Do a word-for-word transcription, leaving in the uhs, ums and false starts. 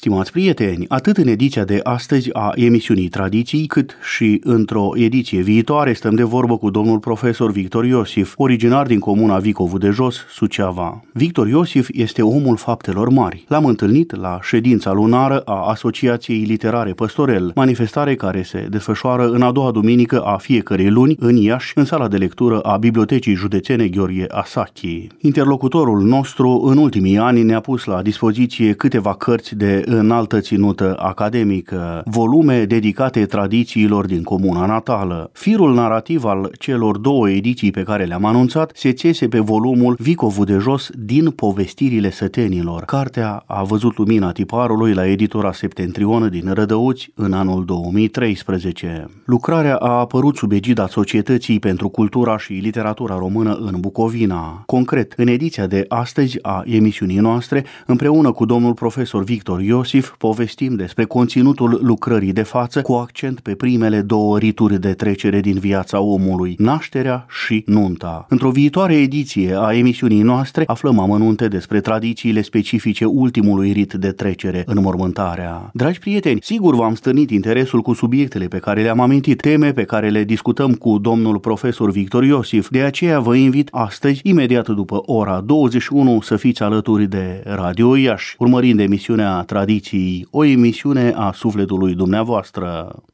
Stimați prieteni, atât în ediția de astăzi a emisiunii Tradiții, cât și într-o ediție viitoare stăm de vorbă cu domnul profesor Victor Iosif, originar din comuna Vicovu de Jos, Suceava. Victor Iosif este omul faptelor mari. L-am întâlnit la ședința lunară a Asociației Literare Păstorel, manifestare care se desfășoară în a doua duminică a fiecărei luni în Iași, în sala de lectură a Bibliotecii Județene Gheorghe Asachi. Interlocutorul nostru în ultimii ani ne-a pus la dispoziție câteva cărți de înaltă ținută academică, volume dedicate tradițiilor din comuna natală. Firul narrativ al celor două ediții pe care le-am anunțat se țese pe volumul Vicovu de Jos din povestirile sătenilor. Cartea a văzut lumina tiparului la editura Septentrion din Rădăuți în anul două mii treisprezece. Lucrarea a apărut sub egida Societății pentru Cultura și Literatura Română în Bucovina. Concret, în ediția de astăzi a emisiunii noastre, împreună cu domnul profesor Victor Iosif, povestim despre conținutul lucrării de față cu accent pe primele două rituri de trecere din viața omului, nașterea și nunta. Într-o viitoare ediție a emisiunii noastre aflăm amănunte despre tradițiile specifice ultimului rit de trecere, înmormântarea. Dragi prieteni, sigur v-am stârnit interesul cu subiectele pe care le-am amintit, teme pe care le discutăm cu domnul profesor Victor Iosif. De aceea vă invit astăzi, imediat după ora douăzeci și unu, să fiți alături de Radio Iași, urmărind emisiunea Tradiții, o emisiune a sufletului dumneavoastră.